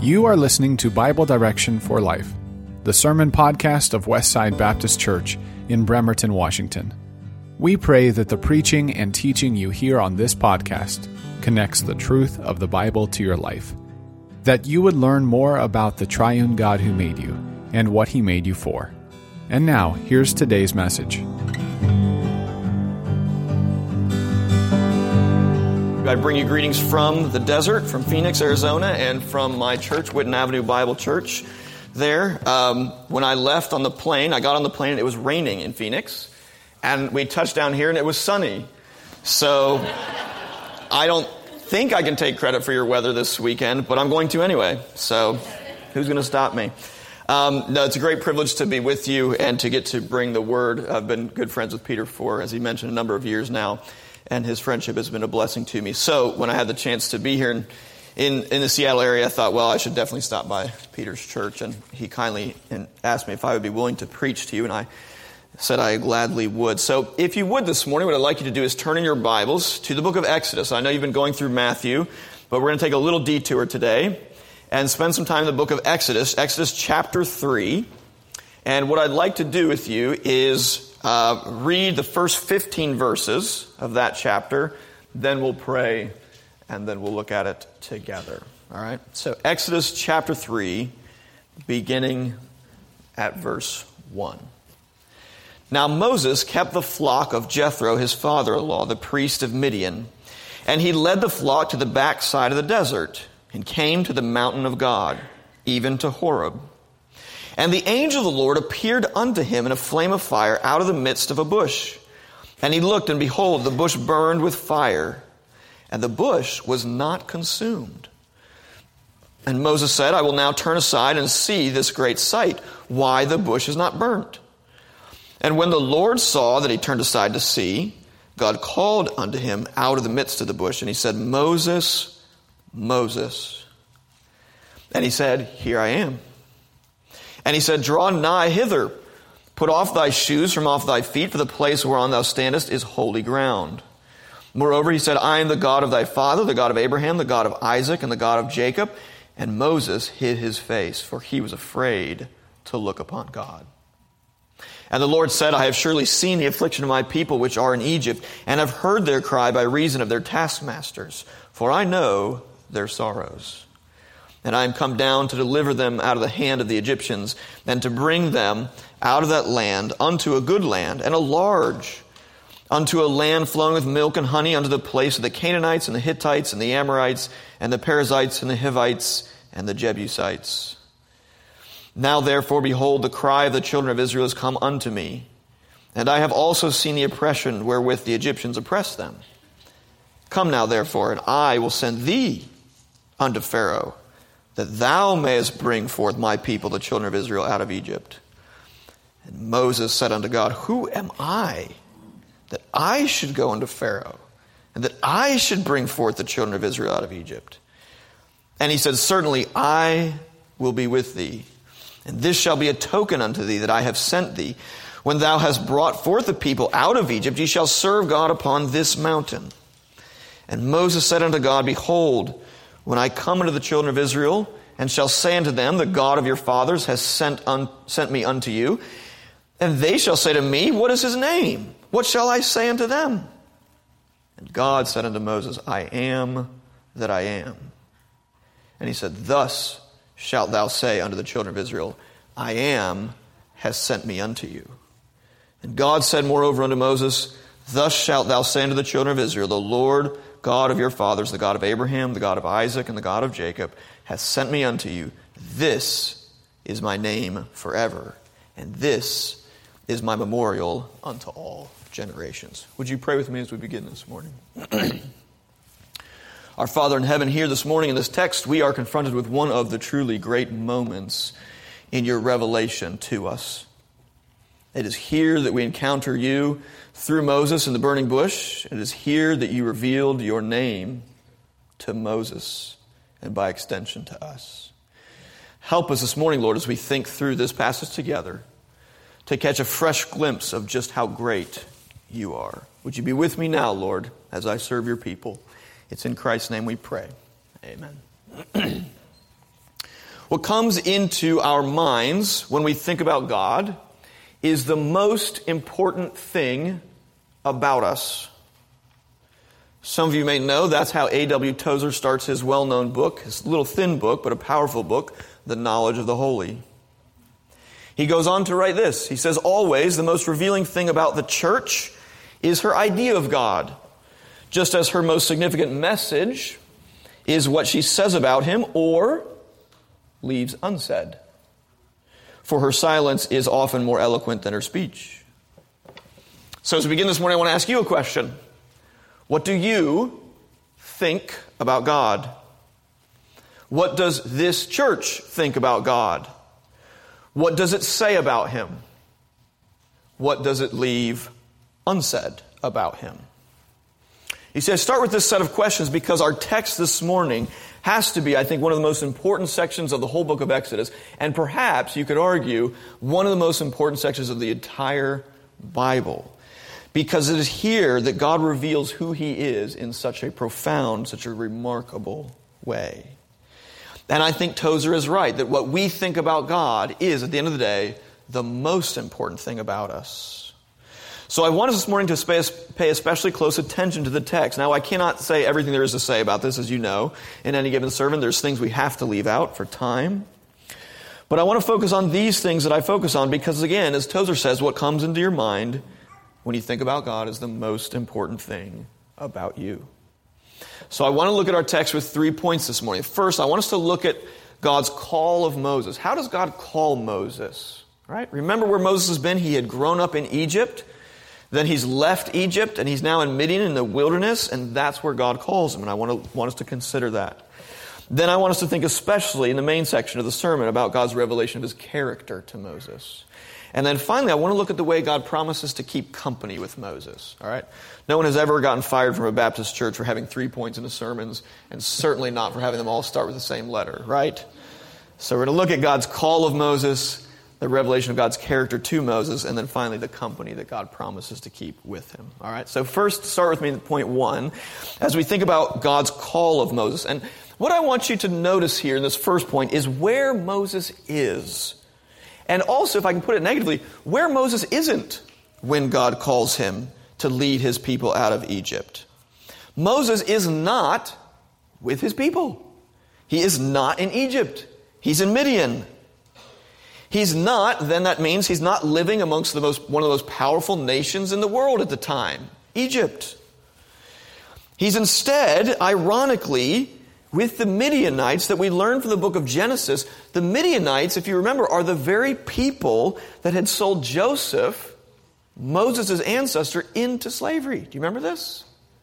You are listening to Bible Direction for Life, the sermon podcast of Westside Baptist Church in Bremerton, Washington. We pray that the preaching and teaching you hear on this podcast connects the truth of the Bible to your life, that you would learn more about the triune God who made you and what He made you for. And now, here's today's message. I bring you greetings from the desert, from Phoenix, Arizona, and from my church, Whitten Avenue Bible Church there. When I left on the plane, I got on the plane and it was raining in Phoenix, and we touched down here and it was sunny. So I don't think I can take credit for your weather this weekend, but I'm going to anyway. So who's going to stop me? No, it's a great privilege to be with you and to get to bring the word. I've been good friends with Peter for, as he mentioned, a number of years now. And his friendship has been a blessing to me. So when I had the chance to be here in the Seattle area, I thought, well, I should definitely stop by Peter's church. And he kindly asked me if I would be willing to preach to you. And I said I gladly would. So if you would this morning, what I'd like you to do is turn in your Bibles to the book of Exodus. I know you've been going through Matthew, but we're going to take a little detour today and spend some time in the book of Exodus, Exodus chapter 3. And what I'd like to do with you is read the first 15 verses of that chapter, then we'll pray, and then we'll look at it together. All right? So Exodus chapter 3, beginning at verse 1. Now Moses kept the flock of Jethro, his father-in-law, the priest of Midian, and he led the flock to the backside of the desert and came to the mountain of God, even to Horeb. And the angel of the Lord appeared unto him in a flame of fire out of the midst of a bush. And he looked, and behold, the bush burned with fire, and the bush was not consumed. And Moses said, I will now turn aside and see this great sight, why the bush is not burnt. And when the Lord saw that he turned aside to see, God called unto him out of the midst of the bush, and he said, Moses, Moses. And he said, Here I am. And he said, Draw nigh hither, put off thy shoes from off thy feet, for the place whereon thou standest is holy ground. Moreover, he said, I am the God of thy father, the God of Abraham, the God of Isaac, and the God of Jacob. And Moses hid his face, for he was afraid to look upon God. And the Lord said, I have surely seen the affliction of my people which are in Egypt, and have heard their cry by reason of their taskmasters, for I know their sorrows. And I am come down to deliver them out of the hand of the Egyptians, and to bring them out of that land unto a good land, and a large, unto a land flowing with milk and honey, unto the place of the Canaanites, and the Hittites, and the Amorites, and the Perizzites, and the Hivites, and the Jebusites. Now therefore, behold, the cry of the children of Israel is come unto me, and I have also seen the oppression wherewith the Egyptians oppress them. Come now therefore, and I will send thee unto Pharaoh, that thou mayest bring forth my people, the children of Israel, out of Egypt. And Moses said unto God, Who am I, that I should go unto Pharaoh, and that I should bring forth the children of Israel out of Egypt? And he said, Certainly I will be with thee, and this shall be a token unto thee that I have sent thee. When thou hast brought forth the people out of Egypt, ye shall serve God upon this mountain. And Moses said unto God, Behold, when I come unto the children of Israel, and shall say unto them, The God of your fathers has sent me unto you, and they shall say to me, What is his name? What shall I say unto them? And God said unto Moses, I am that I am. And he said, Thus shalt thou say unto the children of Israel, I am has sent me unto you. And God said moreover unto Moses, Thus shalt thou say unto the children of Israel, The Lord God of your fathers, the God of Abraham, the God of Isaac, and the God of Jacob, hath sent me unto you. This is my name forever, and this is my memorial unto all generations. Would you pray with me as we begin this morning? Our Father in heaven, here this morning in this text, we are confronted with one of the truly great moments in your revelation to us. It is here that we encounter you through Moses in the burning bush. It is here that you revealed your name to Moses and by extension to us. Help us this morning, Lord, as we think through this passage together to catch a fresh glimpse of just how great you are. Would you be with me now, Lord, as I serve your people? It's in Christ's name we pray. Amen. What comes into our minds when we think about God is the most important thing about us. Some of you may know that's how A.W. Tozer starts his well-known book, his little thin book, but a powerful book, The Knowledge of the Holy. He goes on to write this. He says, always the most revealing thing about the church is her idea of God, just as her most significant message is what she says about him or leaves unsaid. For her silence is often more eloquent than her speech. So as we begin this morning, I want to ask you a question. What do you think about God? What does this church think about God? What does it say about him? What does it leave unsaid about him? He says, start with this set of questions because our text this morning has to be, I think, one of the most important sections of the whole book of Exodus, and perhaps, you could argue, one of the most important sections of the entire Bible. Because it is here that God reveals who he is in such a profound, such a remarkable way. And I think Tozer is right, that what we think about God is, at the end of the day, the most important thing about us. So I want us this morning to pay especially close attention to the text. Now, I cannot say everything there is to say about this, as you know. In any given sermon, there's things we have to leave out for time. But I want to focus on these things that I focus on because, again, as Tozer says, what comes into your mind when you think about God is the most important thing about you. So I want to look at our text with 3 points this morning. First, I want us to look at God's call of Moses. How does God call Moses? Right? Remember where Moses has been? He had grown up in Egypt. Then he's left Egypt, and he's now in Midian in the wilderness, and that's where God calls him. And I want us to consider that. Then I want us to think especially in the main section of the sermon about God's revelation of his character to Moses. And then finally, I want to look at the way God promises to keep company with Moses. All right? No one has ever gotten fired from a Baptist church for having 3 points in the sermons, and certainly not for having them all start with the same letter, right? So we're going to look at God's call of Moses, the revelation of God's character to Moses, and then finally the company that God promises to keep with him. All right? So first, start with me at point 1, as we think about God's call of Moses. And what I want you to notice here in this first point is where Moses is. And also, if I can put it negatively, where Moses isn't when God calls him to lead his people out of Egypt. Moses is not with his people. He is not in Egypt. He's in Midian. He's not, then that means he's not living amongst one of the most powerful nations in the world at the time, Egypt. He's instead, ironically, with the Midianites that we learn from the book of Genesis. The Midianites, if you remember, are the very people that had sold Joseph, Moses' ancestor, into slavery. Do you remember this?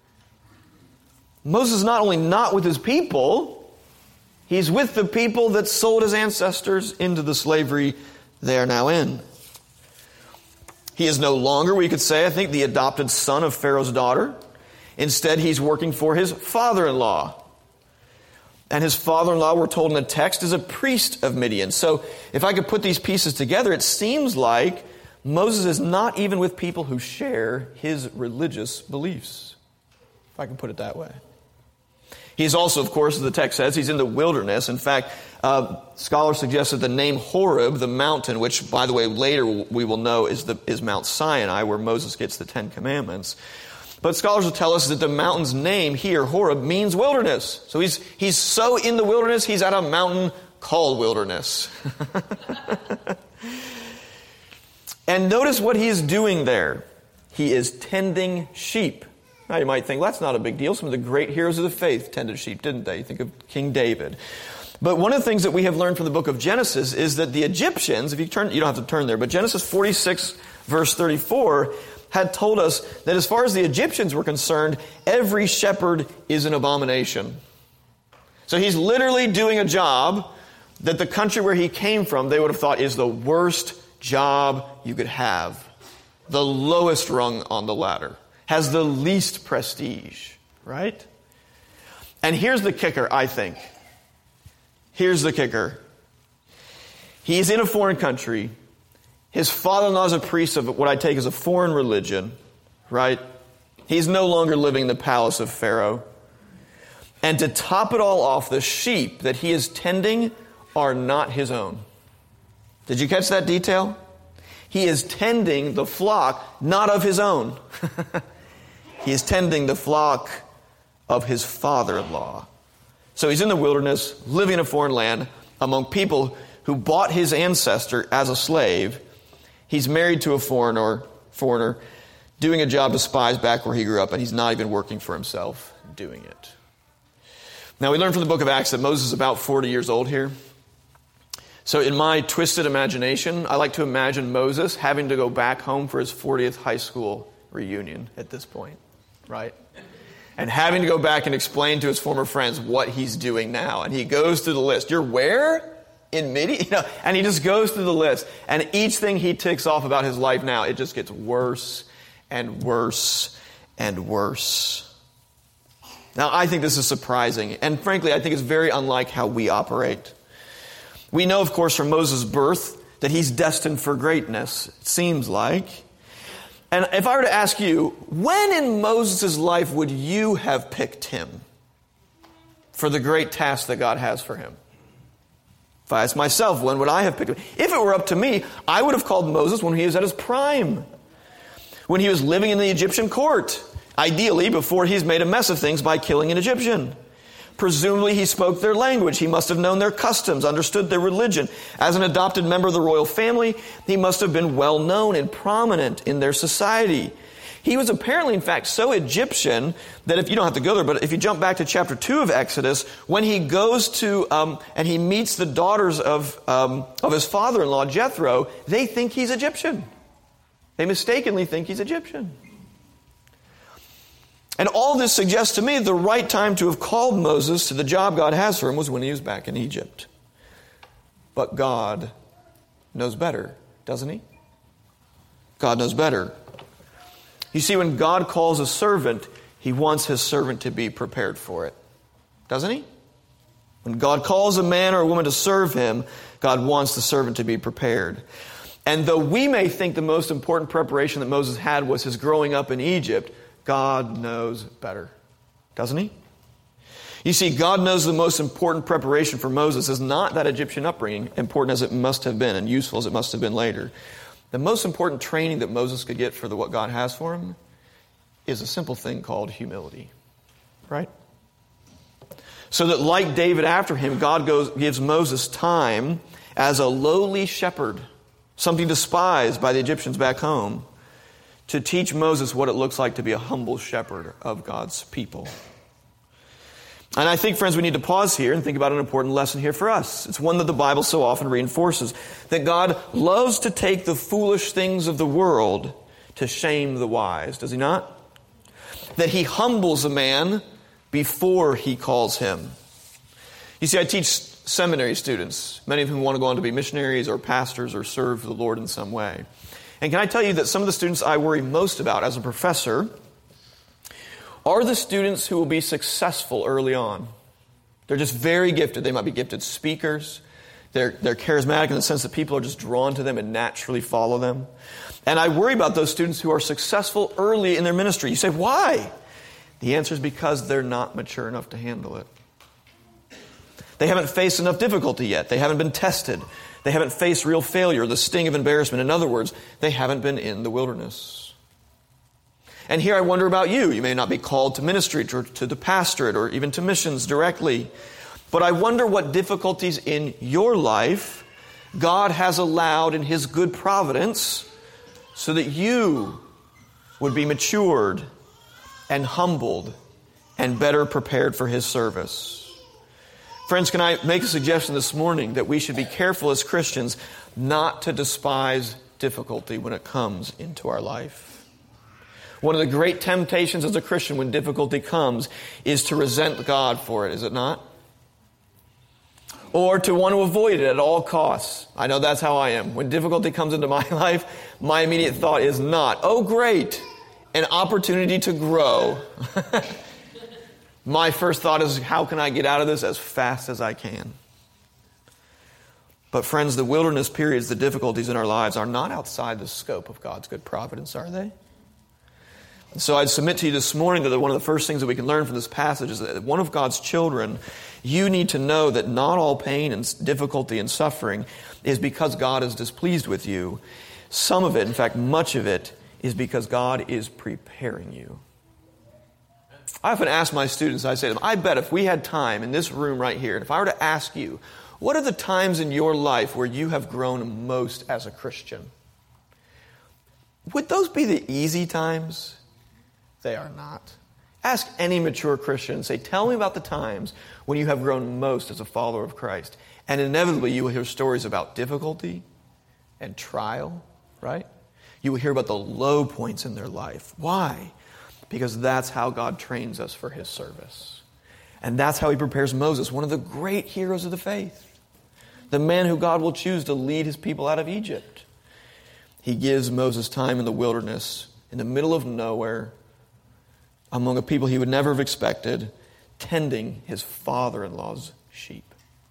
Moses is not only not with his people, he's with the people that sold his ancestors into the slavery they are now in. He is no longer, we could say, I think, the adopted son of Pharaoh's daughter. Instead, he's working for his father-in-law. And his father-in-law, we're told in the text, is a priest of Midian. So if I could put these pieces together, it seems like Moses is not even with people who share his religious beliefs, if I can put it that way. He's also, of course, as the text says, he's in the wilderness. In fact, scholars suggest that the name Horeb, the mountain, which, by the way, later we will know is Mount Sinai, where Moses gets the Ten Commandments. But scholars will tell us that the mountain's name here, Horeb, means wilderness. So he's so in the wilderness, he's at a mountain called wilderness. And notice what he is doing there. He is tending sheep. Now you might think, well, that's not a big deal. Some of the great heroes of the faith tended sheep, didn't they? You think of King David. But one of the things that we have learned from the book of Genesis is that the Egyptians, if you don't have to turn there, but Genesis 46, verse 34, had told us that as far as the Egyptians were concerned, every shepherd is an abomination. So he's literally doing a job that the country where he came from, they would have thought is the worst job you could have. The lowest rung on the ladder. Has the least prestige, right? And here's the kicker, I think. Here's the kicker. He's in a foreign country. His father-in-law is a priest of what I take as a foreign religion, right? He's no longer living in the palace of Pharaoh. And to top it all off, the sheep that he is tending are not his own. Did you catch that detail? He is tending the flock not of his own. He is tending the flock of his father-in-law. So he's in the wilderness, living in a foreign land, among people who bought his ancestor as a slave. He's married to a foreigner, doing a job to spies back where he grew up, and he's not even working for himself doing it. Now, we learn from the book of Acts that Moses is about 40 years old here. So in my twisted imagination, I like to imagine Moses having to go back home for his 40th high school reunion at this point, right? And having to go back and explain to his former friends what he's doing now. And he goes through the list. You're where? In Midian? And he just goes through the list. And each thing he ticks off about his life now, it just gets worse and worse and worse. Now, I think this is surprising. And frankly, I think it's very unlike how we operate. We know, of course, from Moses' birth that he's destined for greatness, it seems like. And if I were to ask you, when in Moses' life would you have picked him for the great task that God has for him? If I ask myself, when would I have picked him? If it were up to me, I would have called Moses when he was at his prime, when he was living in the Egyptian court, ideally before he's made a mess of things by killing an Egyptian. Presumably he spoke their language. He must have known their customs, understood their religion. As an adopted member of the royal family, he must have been well known and prominent in their society. He was apparently, in fact, so Egyptian that if you don't have to go there, but if you jump back to chapter 2 of Exodus, when he goes to, and he meets the daughters of his father-in-law, Jethro, they think he's Egyptian. They mistakenly think he's Egyptian. And all this suggests to me the right time to have called Moses to the job God has for him was when he was back in Egypt. But God knows better, doesn't he? God knows better. You see, when God calls a servant, he wants his servant to be prepared for it. Doesn't he? When God calls a man or a woman to serve him, God wants the servant to be prepared. And though we may think the most important preparation that Moses had was his growing up in Egypt, God knows better, doesn't he? You see, God knows the most important preparation for Moses is not that Egyptian upbringing, important as it must have been and useful as it must have been later. The most important training that Moses could get for what God has for him is a simple thing called humility, right? So that like David after him, God gives Moses time as a lowly shepherd, something despised by the Egyptians back home, to teach Moses what it looks like to be a humble shepherd of God's people. And I think, friends, we need to pause here and think about an important lesson here for us. It's one that the Bible so often reinforces, that God loves to take the foolish things of the world to shame the wise, does he not? That he humbles a man before he calls him. You see, I teach seminary students, many of whom want to go on to be missionaries or pastors or serve the Lord in some way. And can I tell you that some of the students I worry most about as a professor are the students who will be successful early on. They're just very gifted. They might be gifted speakers. They're charismatic in the sense that people are just drawn to them and naturally follow them. And I worry about those students who are successful early in their ministry. You say, why? The answer is because they're not mature enough to handle it. They haven't faced enough difficulty yet. They haven't been tested. They haven't faced real failure, the sting of embarrassment. In other words, they haven't been in the wilderness. And here I wonder about you. You may not be called to ministry, or to the pastorate, or even to missions directly. But I wonder what difficulties in your life God has allowed in his good providence so that you would be matured and humbled and better prepared for his service. Friends, can I make a suggestion this morning that we should be careful as Christians not to despise difficulty when it comes into our life? One of the great temptations as a Christian when difficulty comes is to resent God for it, is it not? Or to want to avoid it at all costs. I know that's how I am. When difficulty comes into my life, my immediate thought is not, oh great, an opportunity to grow. My first thought is, how can I get out of this as fast as I can? But friends, the wilderness periods, the difficulties in our lives are not outside the scope of God's good providence, are they? So I'd submit to you this morning that one of the first things that we can learn from this passage is that one of God's children, you need to know that not all pain and difficulty and suffering is because God is displeased with you. Some of it, in fact, much of it, is because God is preparing you. I often ask my students, I say to them, I bet if we had time in this room right here, and if I were to ask you, what are the times in your life where you have grown most as a Christian? Would those be the easy times? They are not. Ask any mature Christian and say, tell me about the times when you have grown most as a follower of Christ. And inevitably you will hear stories about difficulty and trial, right? You will hear about the low points in their life. Why? Because that's how God trains us for His service. And that's how He prepares Moses, one of the great heroes of the faith. The man who God will choose to lead His people out of Egypt. He gives Moses time in the wilderness, in the middle of nowhere, among a people he would never have expected, tending his father-in-law's sheep.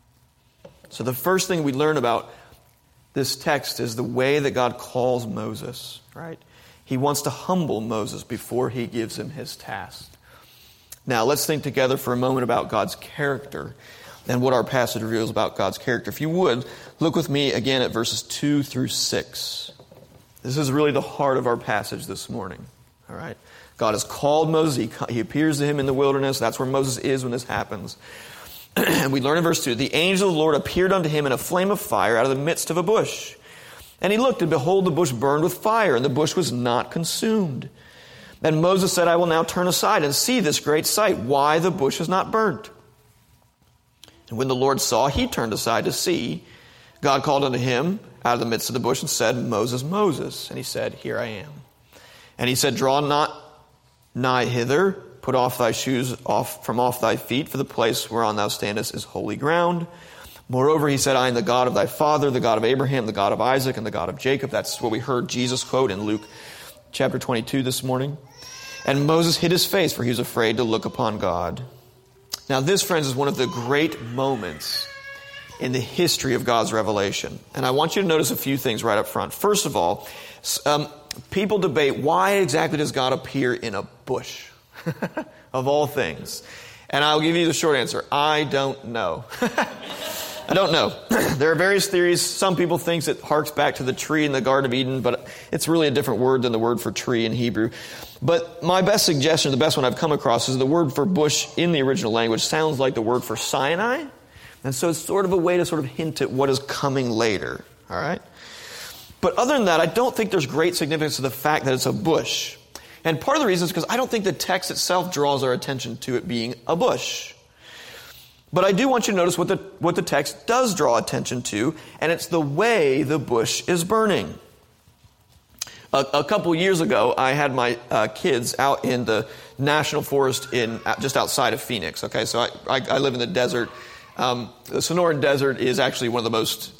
So the first thing we learn about this text is the way that God calls Moses, right? He wants to humble Moses before He gives him his task. Now, let's think together for a moment about God's character and what our passage reveals about God's character. If you would, look with me again at verses 2 through 6. This is really the heart of our passage this morning, all right? God has called Moses. He appears to him in the wilderness. That's where Moses is when this happens. And we learn in verse 2, the angel of the Lord appeared unto him in a flame of fire out of the midst of a bush. And he looked, and behold, the bush burned with fire, and the bush was not consumed. Then Moses said, I will now turn aside and see this great sight, why the bush is not burnt. And when the Lord saw, he turned aside to see. God called unto him out of the midst of the bush and said, Moses, Moses. And he said, Here I am. And he said, Draw not nigh hither, put off thy shoes from off thy feet, for the place whereon thou standest is holy ground. Moreover, he said, I am the God of thy father, the God of Abraham, the God of Isaac, and the God of Jacob. That's what we heard Jesus quote in Luke chapter 22 this morning. And Moses hid his face, for he was afraid to look upon God. Now this, friends, is one of the great moments in the history of God's revelation. And I want you to notice a few things right up front. First of all, people debate, why exactly does God appear in a bush? Of all things. And I'll give you the short answer. I don't know. I don't know. There are various theories. Some people think it harks back to the tree in the Garden of Eden, but it's really a different word than the word for tree in Hebrew. But my best suggestion, the best one I've come across, is the word for bush in the original language sounds like the word for Sinai. And so it's sort of a way to sort of hint at what is coming later. All right? But other than that, I don't think there's great significance to the fact that it's a bush. And part of the reason is because I don't think the text itself draws our attention to it being a bush. But I do want you to notice what the text does draw attention to, and it's the way the bush is burning. A couple years ago, I had my kids out in the national forest just outside of Phoenix. Okay, so I live in the desert. The Sonoran Desert is actually one of the most,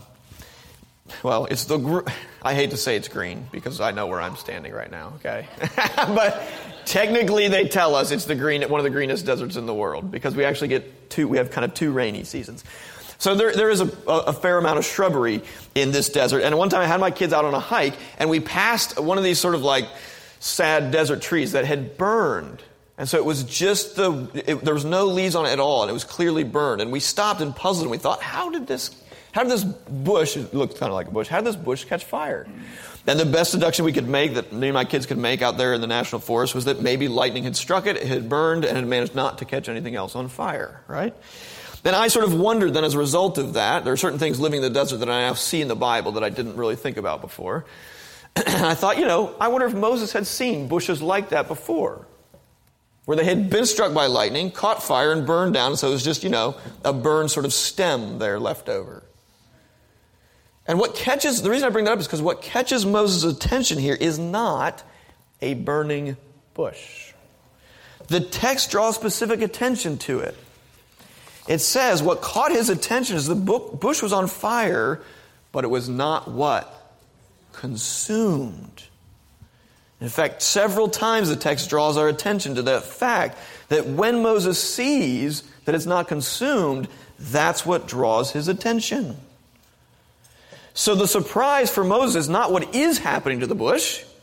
I hate to say it's green because I know where I'm standing right now, okay? But technically they tell us it's one of the greenest deserts in the world because we actually we have kind of two rainy seasons. So there is a fair amount of shrubbery in this desert. And one time I had my kids out on a hike and we passed one of these sort of like sad desert trees that had burned. And so it was just there was no leaves on it at all, and it was clearly burned. And we stopped and puzzled, and we thought, how did this bush, it looked kind of like a bush, how did this bush catch fire? And the best deduction we could make, that me and my kids could make out there in the national forest, was that maybe lightning had struck it had burned, and had managed not to catch anything else on fire, right? Then I sort of wondered then as a result of that, there are certain things living in the desert that I now see in the Bible that I didn't really think about before. And I thought, I wonder if Moses had seen bushes like that before, where they had been struck by lightning, caught fire, and burned down. So it was just, a burned sort of stem there left over. And the reason I bring that up is because what catches Moses' attention here is not a burning bush. The text draws specific attention to it. It says what caught his attention is the bush was on fire, but it was not what? Consumed. In fact, several times the text draws our attention to the fact that when Moses sees that it's not consumed, that's what draws his attention. So the surprise for Moses is not what is happening to the bush.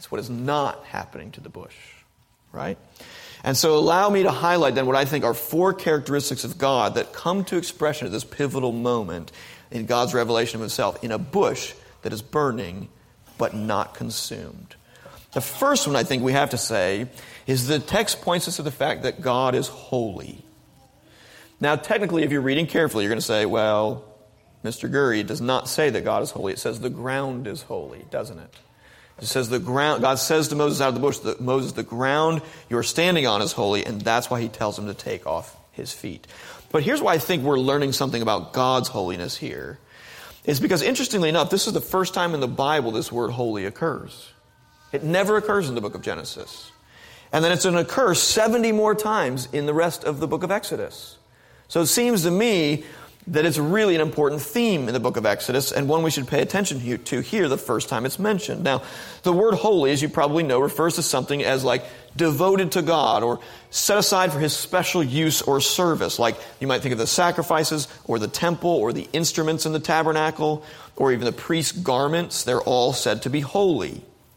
It's what is not happening to the bush, right? And so allow me to highlight then what I think are 4 characteristics of God that come to expression at this pivotal moment in God's revelation of himself in a bush that is burning but not consumed. The first one I think we have to say is the text points us to the fact that God is holy. Now, technically, if you're reading carefully, you're going to say, well, Mr. Gurry, it does not say that God is holy. It says the ground is holy, doesn't it? It says the ground. God says to Moses out of the bush, Moses, the ground you're standing on is holy, and that's why he tells him to take off his feet. But here's why I think we're learning something about God's holiness here. It's because, interestingly enough, this is the first time in the Bible this word holy occurs. It never occurs in the book of Genesis. And then it's going to occur 70 more times in the rest of the book of Exodus. So it seems to me that it's really an important theme in the book of Exodus and one we should pay attention to here the first time it's mentioned. Now, the word holy, as you probably know, refers to something as like devoted to God or set aside for his special use or service. Like you might think of the sacrifices or the temple or the instruments in the tabernacle or even the priest's garments. They're all said to be holy.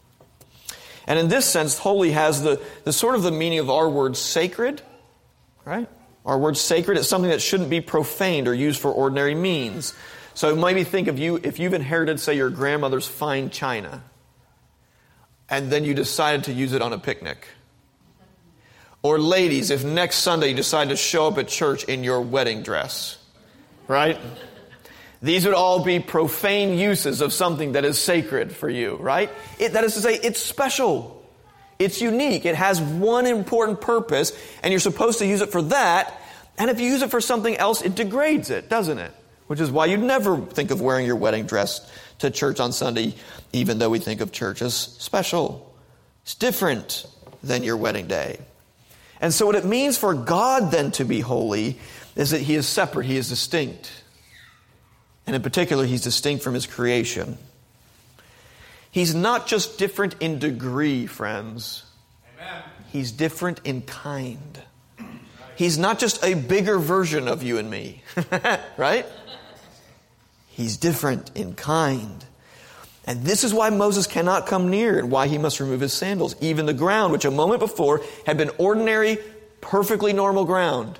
And in this sense, holy has the sort of the meaning of our word sacred, right? Our word sacred is something that shouldn't be profaned or used for ordinary means. So maybe think of you, if you've inherited, say, your grandmother's fine china, and then you decided to use it on a picnic. Or ladies, if next Sunday you decide to show up at church in your wedding dress, right? These would all be profane uses of something that is sacred for you, right? That is to say, it's special. It's unique. It has one important purpose, and you're supposed to use it for that. And if you use it for something else, it degrades it, doesn't it? Which is why you'd never think of wearing your wedding dress to church on Sunday, even though we think of church as special. It's different than your wedding day. And so what it means for God then to be holy is that he is separate, he is distinct. And in particular, he's distinct from his creation. He's not just different in degree, friends. Amen. He's different in kind. He's not just a bigger version of you and me, right? He's different in kind. And this is why Moses cannot come near and why he must remove his sandals. Even the ground, which a moment before had been ordinary, perfectly normal ground,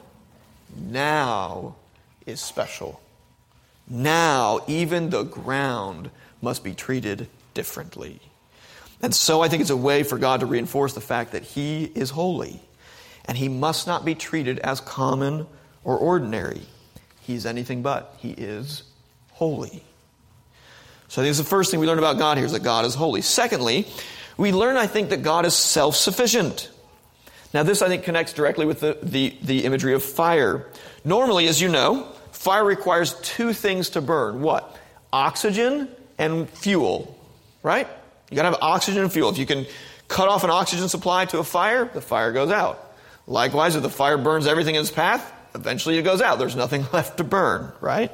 now is special. Now, even the ground must be treated differently. And so I think it's a way for God to reinforce the fact that he is holy. And he must not be treated as common or ordinary. He's anything but. He is holy. So I think it's the first thing we learn about God here is that God is holy. Secondly, we learn, I think, that God is self-sufficient. Now this, I think, connects directly with the imagery of fire. Normally, as you know, fire requires 2 things to burn. What? Oxygen and fuel. Right? You got to have oxygen and fuel. If you can cut off an oxygen supply to a fire, the fire goes out. Likewise, if the fire burns everything in its path, eventually it goes out. There's nothing left to burn, right?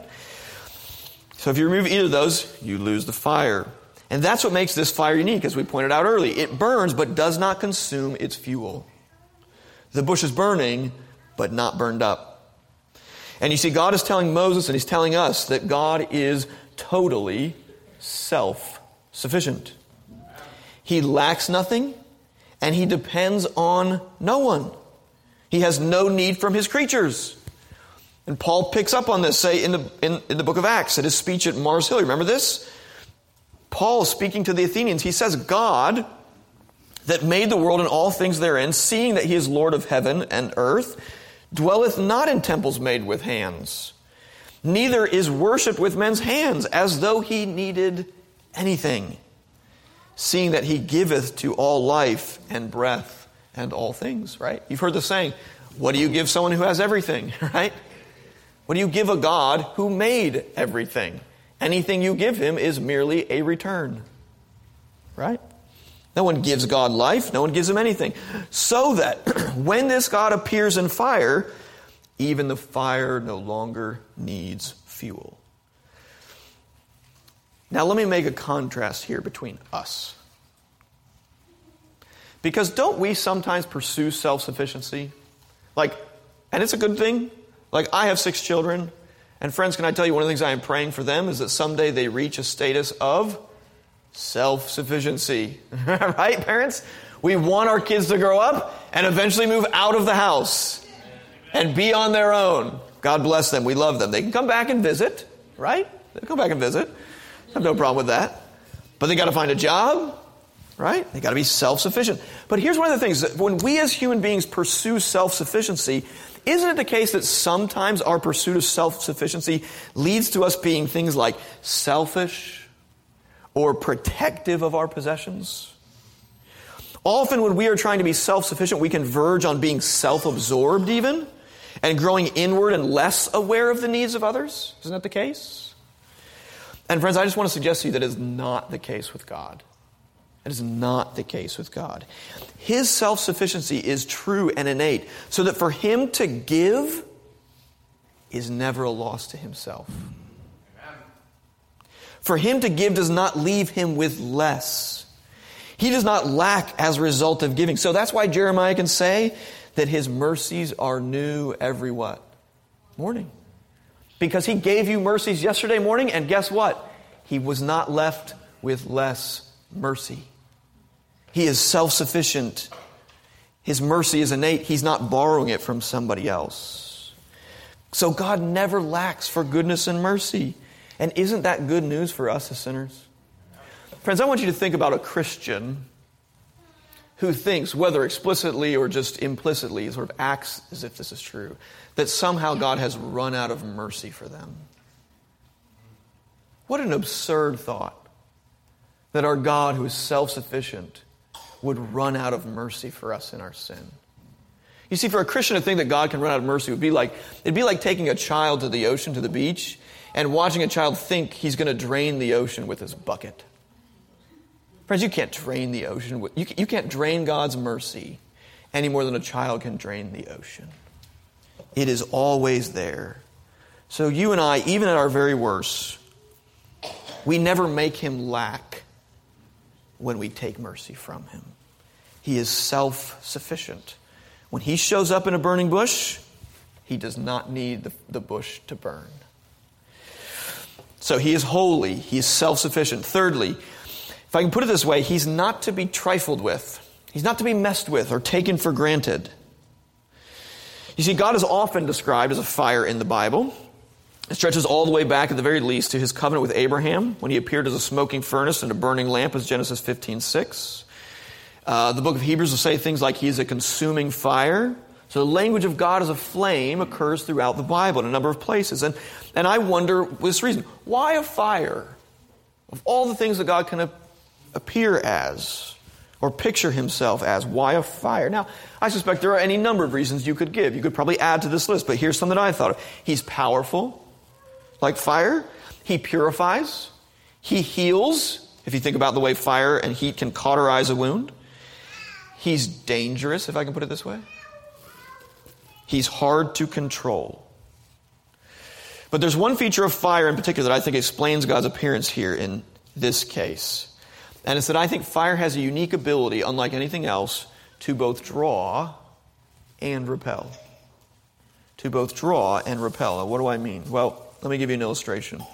So if you remove either of those, you lose the fire. And that's what makes this fire unique, as we pointed out early. It burns, but does not consume its fuel. The bush is burning, but not burned up. And you see, God is telling Moses, and he's telling us, that God is totally self-sufficient. He lacks nothing, and he depends on no one. He has no need from his creatures. And Paul picks up on this, say, in the book of Acts, at his speech at Mars Hill. Remember this? Paul, speaking to the Athenians, he says, God, that made the world and all things therein, seeing that he is Lord of heaven and earth, dwelleth not in temples made with hands, neither is worshipped with men's hands, as though he needed anything, seeing that he giveth to all life and breath and all things, right? You've heard the saying, what do you give someone who has everything, right? What do you give a God who made everything? Anything you give him is merely a return, right? No one gives God life. No one gives him anything. So that when this God appears in fire, even the fire no longer needs fuel. Now let me make a contrast here between us. Because don't we sometimes pursue self-sufficiency? And it's a good thing. I have 6 children. And friends, can I tell you one of the things I am praying for them is that someday they reach a status of Self-sufficiency. Right, parents? We want our kids to grow up and eventually move out of the house and be on their own. God bless them. We love them. They can come back and visit, right? They can come back and visit. I have no problem with that. But they got to find a job, right? They got to be self-sufficient. But here's one of the things. When we as human beings pursue self-sufficiency, isn't it the case that sometimes our pursuit of self-sufficiency leads to us being things like selfish or protective of our possessions? Often when we are trying to be self-sufficient, we can verge on being self-absorbed even, and growing inward and less aware of the needs of others. Isn't that the case? And friends, I just want to suggest to you that is not the case with God. It is not the case with God. His self-sufficiency is true and innate, so that for him to give is never a loss to himself. Amen. For him to give does not leave him with less. He does not lack as a result of giving. So that's why Jeremiah can say that his mercies are new every what? Morning. Because he gave you mercies yesterday morning, and guess what? He was not left with less mercy. He is self-sufficient. His mercy is innate. He's not borrowing it from somebody else. So God never lacks for goodness and mercy. And isn't that good news for us as sinners? Friends, I want you to think about a Christian who thinks, whether explicitly or just implicitly, sort of acts as if this is true, that somehow God has run out of mercy for them. What an absurd thought, that our God, who is self-sufficient, would run out of mercy for us in our sin. You see, for a Christian to think that God can run out of mercy it'd be like taking a child to the ocean, to the beach, and watching a child think he's going to drain the ocean with his bucket. Friends, you can't drain the ocean. You can't drain God's mercy any more than a child can drain the ocean. It is always there. So you and I, even at our very worst, we never make him lack when we take mercy from him. He is self-sufficient. When he shows up in a burning bush, he does not need the bush to burn. So he is holy. He is self-sufficient. Thirdly, if I can put it this way, he's not to be trifled with. He's not to be messed with or taken for granted. You see, God is often described as a fire in the Bible. It stretches all the way back, at the very least, to his covenant with Abraham, when he appeared as a smoking furnace and a burning lamp, as Genesis 15:6. The book of Hebrews will say things like he is a consuming fire. So the language of God as a flame occurs throughout the Bible in a number of places. And I wonder, with this reason, why a fire? Of all the things that God can appear as, or picture himself as, why a fire? Now, I suspect there are any number of reasons you could give. You could probably add to this list, but here's some that I thought of. He's powerful, like fire. He purifies. He heals, if you think about the way fire and heat can cauterize a wound. He's dangerous, if I can put it this way. He's hard to control. But there's one feature of fire in particular that I think explains God's appearance here in this case. And it's that I think fire has a unique ability, unlike anything else, to both draw and repel. To both draw and repel. Now, what do I mean? Well, let me give you an illustration.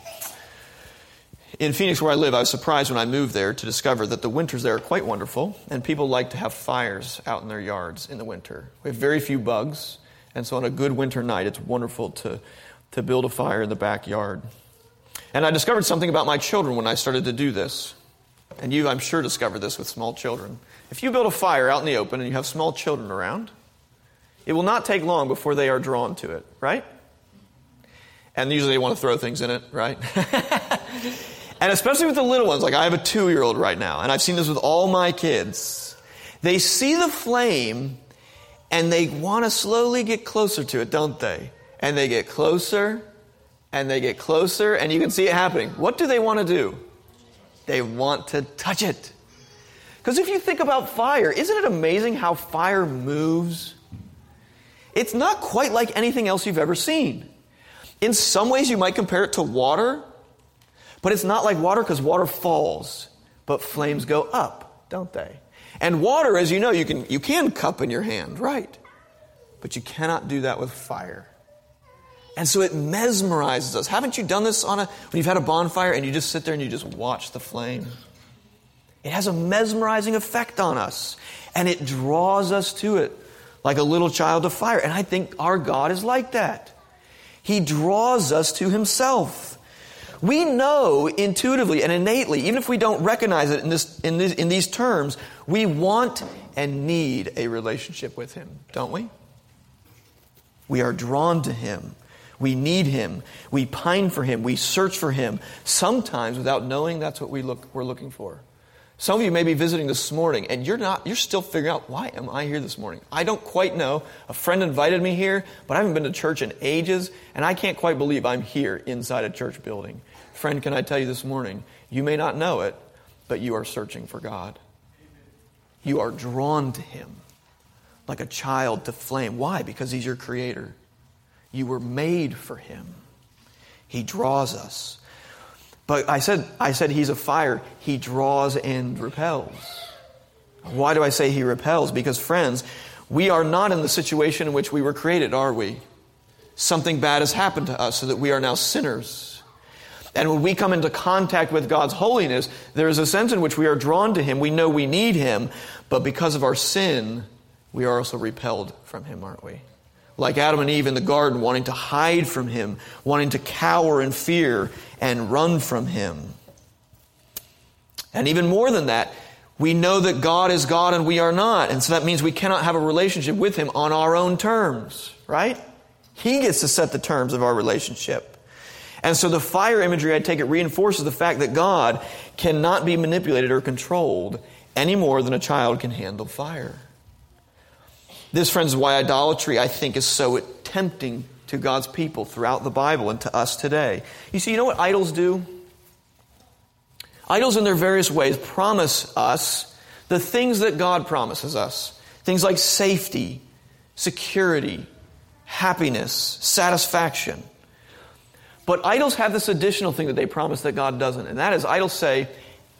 In Phoenix, where I live, I was surprised when I moved there to discover that the winters there are quite wonderful, and people like to have fires out in their yards in the winter. We have very few bugs, and so on a good winter night, it's wonderful to build a fire in the backyard. And I discovered something about my children when I started to do this. And you, I'm sure, discovered this with small children. If you build a fire out in the open and you have small children around, it will not take long before they are drawn to it, right? And usually they want to throw things in it, right? And especially with the little ones, like I have a 2-year-old right now, and I've seen this with all my kids. They see the flame, and they want to slowly get closer to it, don't they? And they get closer, and they get closer, and you can see it happening. What do they want to do? They want to touch it. Because if you think about fire, isn't it amazing how fire moves? It's not quite like anything else you've ever seen. In some ways, you might compare it to water, but it's not like water because water falls, but flames go up, don't they? And water, as you know, you can cup in your hand, right? But you cannot do that with fire. And so it mesmerizes us. Haven't you done this when you've had a bonfire and you just sit there and you just watch the flame? It has a mesmerizing effect on us, and it draws us to it like a little child to fire. And I think our God is like that. He draws us to himself. We know intuitively and innately, even if we don't recognize it in these terms, we want and need a relationship with him, don't we? We are drawn to him. We need him. We pine for him. We search for him, sometimes without knowing that's what we're looking for. Some of you may be visiting this morning, and you're still figuring out, why am I here this morning? I don't quite know. A friend invited me here, but I haven't been to church in ages, and I can't quite believe I'm here inside a church building. Friend, can I tell you this morning, you may not know it, but you are searching for God. You are drawn to him like a child to flame. Why? Because he's your creator. You were made for him. He draws us. But I said he's a fire. He draws and repels. Why do I say he repels? Because, friends, we are not in the situation in which we were created, are we? Something bad has happened to us so that we are now sinners. And when we come into contact with God's holiness, there is a sense in which we are drawn to him. We know we need him. But because of our sin, we are also repelled from him, aren't we? Like Adam and Eve in the garden, wanting to hide from him, wanting to cower in fear and run from him. And even more than that, we know that God is God and we are not. And so that means we cannot have a relationship with him on our own terms, right? He gets to set the terms of our relationship. And so the fire imagery, I take it, reinforces the fact that God cannot be manipulated or controlled any more than a child can handle fire. This, friends, is why idolatry, I think, is so tempting to God's people throughout the Bible and to us today. You know what idols do? Idols in their various ways promise us the things that God promises us. Things like safety, security, happiness, satisfaction. But idols have this additional thing that they promise that God doesn't. And that is, idols say,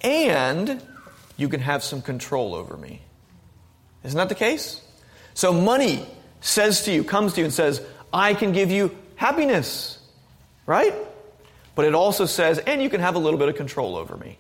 and you can have some control over me. Isn't that the case? So money comes to you and says, I can give you happiness, right? But it also says, and you can have a little bit of control over me.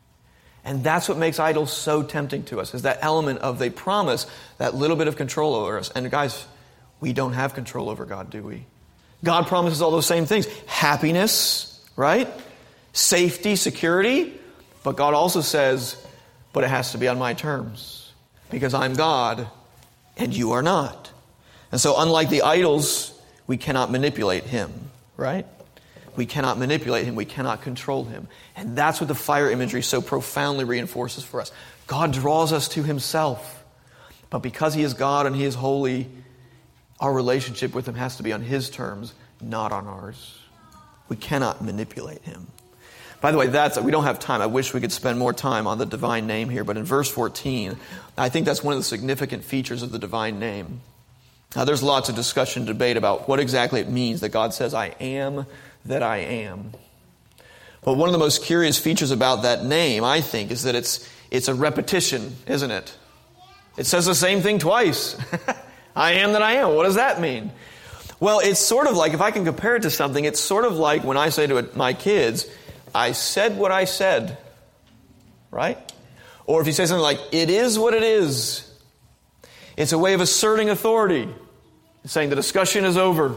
And that's what makes idols so tempting to us, is that element of they promise that little bit of control over us. And guys, we don't have control over God, do we? God promises all those same things. Happiness, right? Safety, security. But God also says, but it has to be on my terms. Because I'm God and you are not. And so unlike the idols, we cannot manipulate him, right? We cannot manipulate him. We cannot control him. And that's what the fire imagery so profoundly reinforces for us. God draws us to himself. But because he is God and he is holy, our relationship with him has to be on his terms, not on ours. We cannot manipulate him. By the way, we don't have time. I wish we could spend more time on the divine name here. But in verse 14, I think that's one of the significant features of the divine name. Now, there's lots of discussion and debate about what exactly it means that God says, I am that I am. But one of the most curious features about that name, I think, is that it's a repetition, isn't it? It says the same thing twice. I am that I am. What does that mean? Well, it's sort of like, if I can compare it to something, it's sort of like when I say to my kids, I said what I said, right? Or if you say something like, it is what it is. It's a way of asserting authority. It's saying the discussion is over.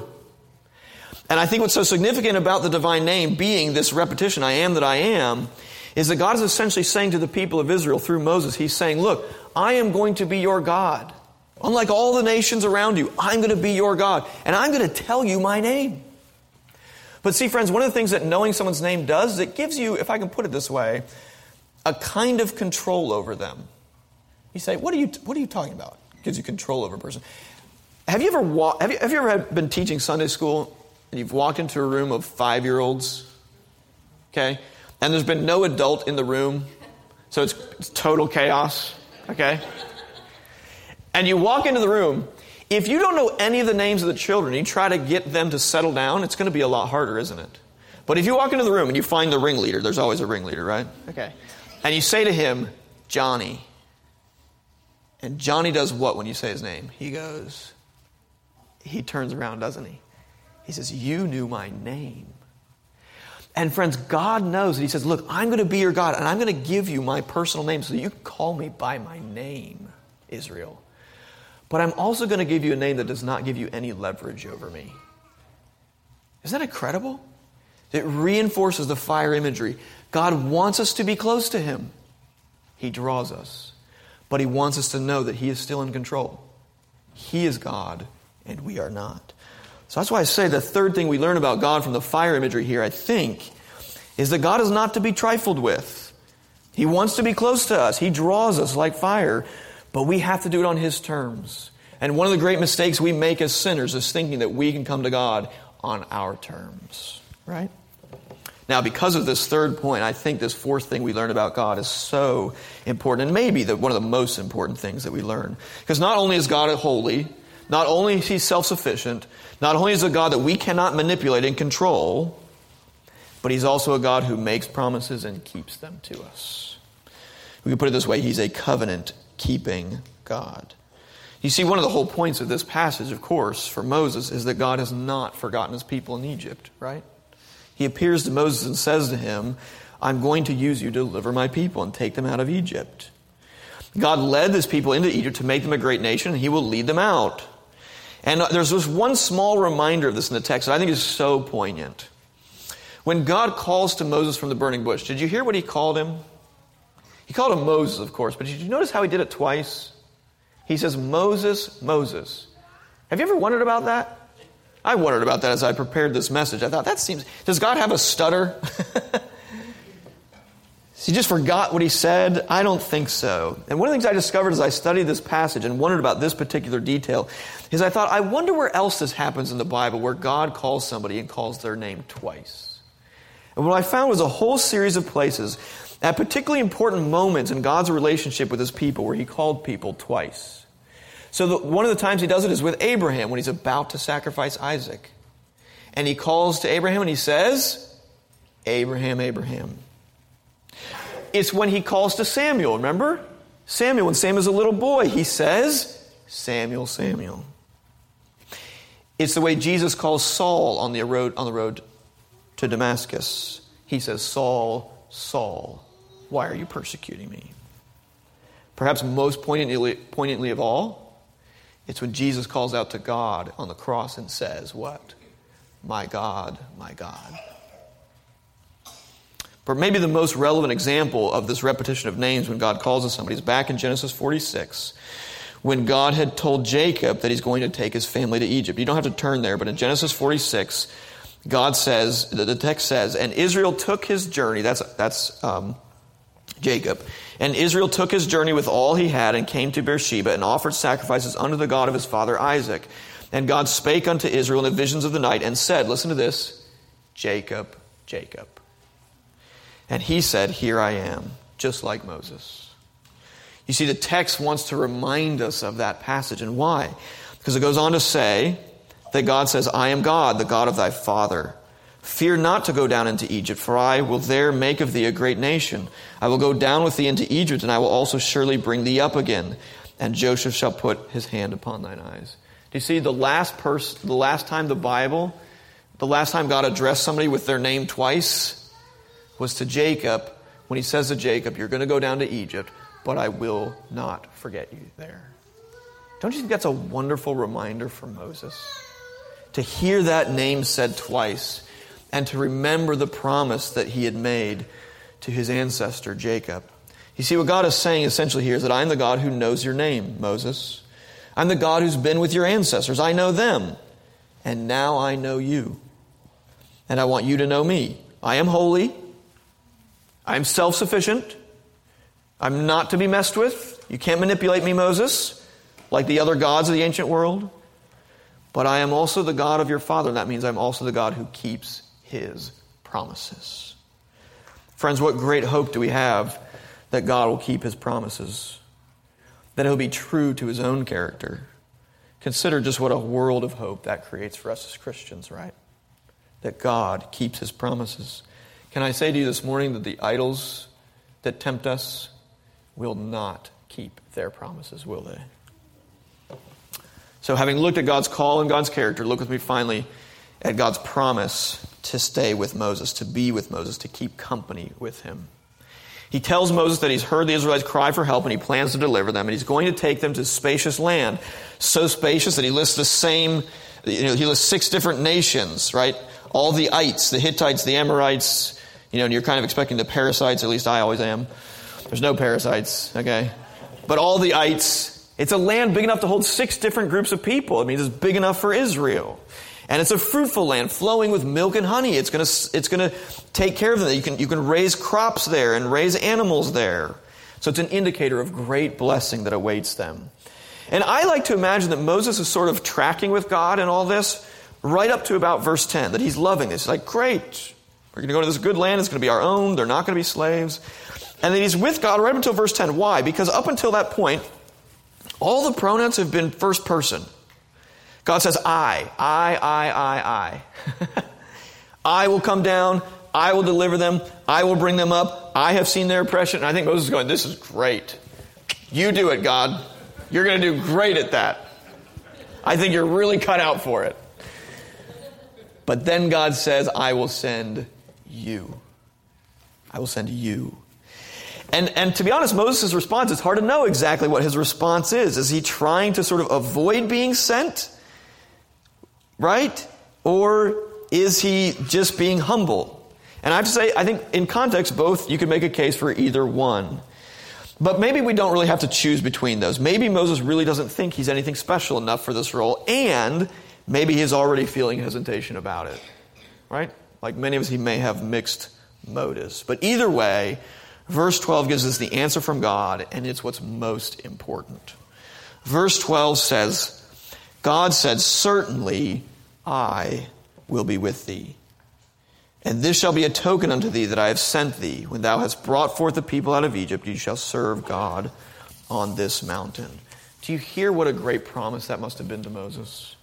And I think what's so significant about the divine name being this repetition, I am that I am, is that God is essentially saying to the people of Israel through Moses, he's saying, look, I am going to be your God. Unlike all the nations around you, I'm going to be your God. And I'm going to tell you my name. But see, friends, one of the things that knowing someone's name does is it gives you, if I can put it this way, a kind of control over them. You say, what are you talking about? It gives you control over a person. Have you ever been teaching Sunday school and you've walked into a room of 5-year-olds? Okay? And there's been no adult in the room, so it's total chaos. Okay? And you walk into the room. If you don't know any of the names of the children, you try to get them to settle down, it's going to be a lot harder, isn't it? But if you walk into the room and you find the ringleader, there's always a ringleader, right? Okay. And you say to him, Johnny. And Johnny does what when you say his name? He turns around, doesn't he? He says, you knew my name. And friends, God knows that he says, look, I'm going to be your God, and I'm going to give you my personal name so that you can call me by my name, Israel. But I'm also going to give you a name that does not give you any leverage over me. Isn't that incredible? It reinforces the fire imagery. God wants us to be close to him. He draws us. But he wants us to know that he is still in control. He is God, and we are not. So that's why I say the third thing we learn about God from the fire imagery here, I think, is that God is not to be trifled with. He wants to be close to us. He draws us like fire, but we have to do it on his terms. And one of the great mistakes we make as sinners is thinking that we can come to God on our terms, right? Now, because of this third point, I think this fourth thing we learn about God is so important, and maybe one of the most important things that we learn. Because not only is God holy, not only is he self-sufficient, not only is he a God that we cannot manipulate and control, but he's also a God who makes promises and keeps them to us. We can put it this way, he's a covenant-keeping God. You see, one of the whole points of this passage, of course, for Moses, is that God has not forgotten his people in Egypt, right? He appears to Moses and says to him, I'm going to use you to deliver my people and take them out of Egypt. God led this people into Egypt to make them a great nation, and he will lead them out. And there's this one small reminder of this in the text that I think is so poignant. When God calls to Moses from the burning bush, did you hear what he called him? He called him Moses, of course, but did you notice how he did it twice? He says, Moses, Moses. Have you ever wondered about that? I wondered about that as I prepared this message. I thought, does God have a stutter? He just forgot what he said? I don't think so. And one of the things I discovered as I studied this passage and wondered about this particular detail is I thought, I wonder where else this happens in the Bible where God calls somebody and calls their name twice. And what I found was a whole series of places at particularly important moments in God's relationship with his people where he called people twice. So one of the times he does it is with Abraham when he's about to sacrifice Isaac. And he calls to Abraham and he says, Abraham, Abraham. It's when he calls to Samuel, remember? Samuel, when Samuel's a little boy, he says, Samuel, Samuel. It's the way Jesus calls Saul on the road to Damascus. He says, Saul, Saul, why are you persecuting me? Perhaps most poignantly of all, it's when Jesus calls out to God on the cross and says, what? My God, my God. But maybe the most relevant example of this repetition of names when God calls us somebody is back in Genesis 46, when God had told Jacob that he's going to take his family to Egypt. You don't have to turn there, but in Genesis 46, God says, the text says, and Israel took his journey, that's Jacob, and Israel took his journey with all he had and came to Beersheba and offered sacrifices unto the God of his father Isaac. And God spake unto Israel in the visions of the night and said, listen to this, Jacob, Jacob. And he said, here I am, just like Moses. You see, the text wants to remind us of that passage. And why? Because it goes on to say that God says, I am God, the God of thy father. Fear not to go down into Egypt, for I will there make of thee a great nation. I will go down with thee into Egypt, and I will also surely bring thee up again. And Joseph shall put his hand upon thine eyes. Do you see the last time God addressed somebody with their name twice was to Jacob, when he says to Jacob, you're going to go down to Egypt, but I will not forget you there. Don't you think that's a wonderful reminder for Moses? To hear that name said twice, and to remember the promise that he had made to his ancestor, Jacob. You see, what God is saying essentially here is that I'm the God who knows your name, Moses. I'm the God who's been with your ancestors. I know them. And now I know you. And I want you to know me. I am holy. I'm self-sufficient. I'm not to be messed with. You can't manipulate me, Moses, like the other gods of the ancient world. But I am also the God of your father. And that means I'm also the God who keeps his promises. Friends, what great hope do we have that God will keep his promises, that he'll be true to his own character. Consider just what a world of hope that creates for us as Christians, right? That God keeps his promises. Can I say to you this morning that the idols that tempt us will not keep their promises, will they? So having looked at God's call and God's character, look with me finally at God's promise to stay with Moses, to be with Moses, to keep company with him. He tells Moses that he's heard the Israelites cry for help and he plans to deliver them, and he's going to take them to spacious land. So spacious that he lists he lists 6 different nations, right? All the ites, the Hittites, the Amorites, and you're kind of expecting the parasites, at least I always am. There's no parasites, okay? But all the ites, it's a land big enough to hold 6 different groups of people. It means it's big enough for Israel. And it's a fruitful land flowing with milk and honey. It's going to take care of them. You can raise crops there and raise animals there. So it's an indicator of great blessing that awaits them. And I like to imagine that Moses is sort of tracking with God in all this right up to about verse 10, that he's loving this. He's like, great, we're going to go to this good land. It's going to be our own. They're not going to be slaves. And then he's with God right up until verse 10. Why? Because up until that point, all the pronouns have been first person. God says, I. I will come down. I will deliver them. I will bring them up. I have seen their oppression. And I think Moses is going, this is great. You do it, God. You're going to do great at that. I think you're really cut out for it. But then God says, I will send you. I will send you. And to be honest, Moses' response, it's hard to know exactly what his response is. Is he trying to sort of avoid being sent? Right? Or is he just being humble? And I have to say, I think in context, both, you could make a case for either one. But maybe we don't really have to choose between those. Maybe Moses really doesn't think he's anything special enough for this role, and maybe he's already feeling hesitation about it. Right? Like many of us, he may have mixed motives. But either way, verse 12 gives us the answer from God, and it's what's most important. Verse 12 says, God said, certainly I will be with thee. And this shall be a token unto thee that I have sent thee. When thou hast brought forth the people out of Egypt, you shall serve God on this mountain. Do you hear what a great promise that must have been to Moses?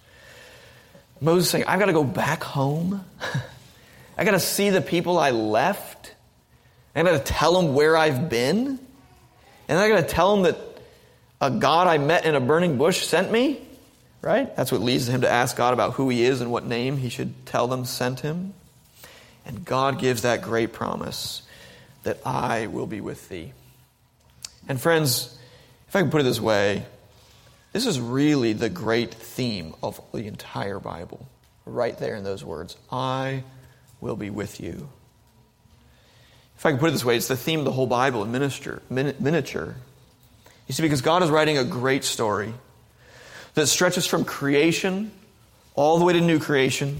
Moses saying, I've got to go back home. I've got to see the people I left. I've got to tell them where I've been. And I've got to tell them that a God I met in a burning bush sent me. Right? That's what leads him to ask God about who he is and what name he should tell them sent him. And God gives that great promise that I will be with thee. And friends, if I can put it this way, this is really the great theme of the entire Bible. Right there in those words. I will be with you. If I can put it this way, it's the theme of the whole Bible in miniature. You see, because God is writing a great story that stretches from creation all the way to new creation.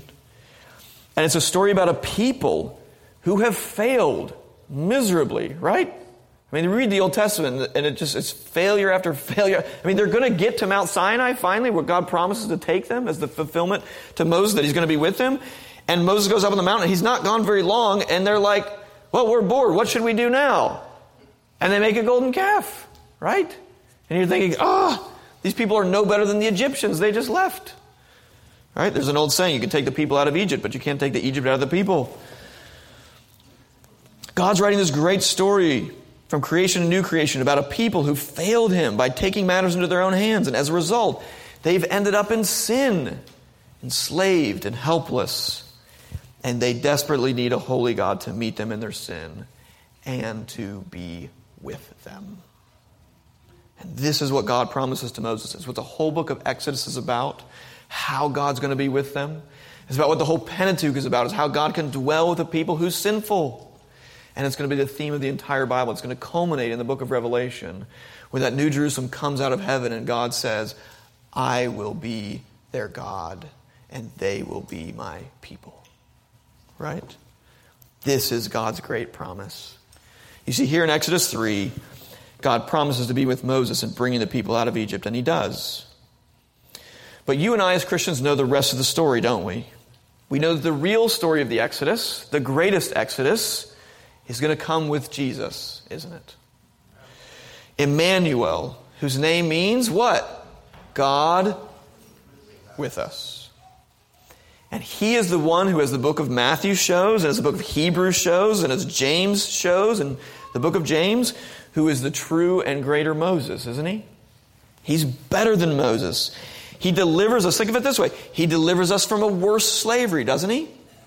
And it's a story about a people who have failed miserably, right? I mean, you read the Old Testament and it's failure after failure. I mean, they're going to get to Mount Sinai finally, where God promises to take them as the fulfillment to Moses that he's going to be with them. And Moses goes up on the mountain. He's not gone very long. And they're like, well, we're bored. What should we do now? And they make a golden calf, right? And you're thinking, these people are no better than the Egyptians. They just left. Right? There's an old saying, you can take the people out of Egypt, but you can't take the Egypt out of the people. God's writing this great story from creation to new creation about a people who failed him by taking matters into their own hands. And as a result, they've ended up in sin, enslaved and helpless. And they desperately need a holy God to meet them in their sin and to be with them. And this is what God promises to Moses. It's what the whole book of Exodus is about. How God's going to be with them. It's about what the whole Pentateuch is about. Is how God can dwell with a people who's sinful. And it's going to be the theme of the entire Bible. It's going to culminate in the book of Revelation, where that New Jerusalem comes out of heaven and God says, I will be their God and they will be my people. Right? This is God's great promise. You see, here in Exodus 3, God promises to be with Moses in bringing the people out of Egypt, and he does. But you and I as Christians know the rest of the story, don't we? We know that the real story of the Exodus, the greatest Exodus, is going to come with Jesus, isn't it? Emmanuel, whose name means what? God with us. And he is the one who, as the book of Matthew shows, and as the book of Hebrews shows, and as James shows, and the book of James, who is the true and greater Moses, isn't he? He's better than Moses. He delivers us, think of it this way, he delivers us from a worse slavery, doesn't he?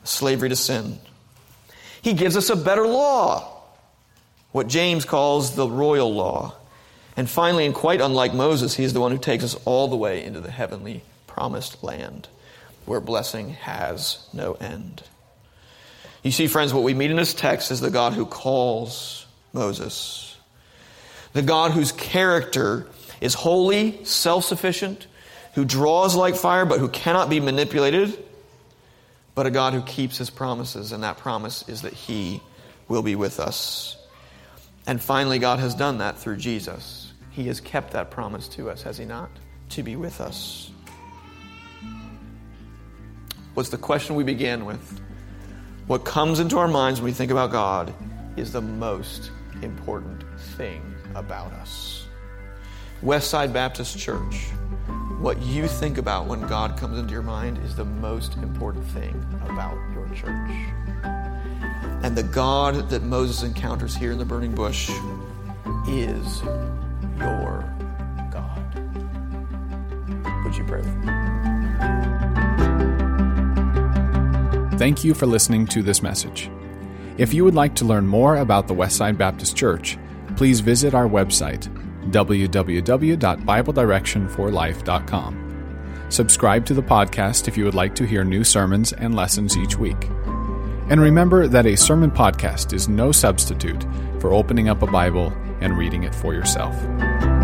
slavery to sin. He gives us a better law, what James calls the royal law. And finally, and quite unlike Moses, he is the one who takes us all the way into the heavenly promised land, where blessing has no end. You see, friends, what we meet in this text is the God who calls Moses. The God whose character is holy, self-sufficient, who draws like fire but who cannot be manipulated, but a God who keeps his promises, and that promise is that he will be with us. And finally, God has done that through Jesus. He has kept that promise to us, has he not? To be with us. What's the question we began with? What comes into our minds when we think about God is the most important thing about us. Westside Baptist Church, what you think about when God comes into your mind is the most important thing about your church. And the God that Moses encounters here in the burning bush is your God. Would you pray with me? Thank you for listening to this message. If you would like to learn more about the Westside Baptist Church, please visit our website, www.BibleDirectionForLife.com. Subscribe to the podcast if you would like to hear new sermons and lessons each week. And remember that a sermon podcast is no substitute for opening up a Bible and reading it for yourself.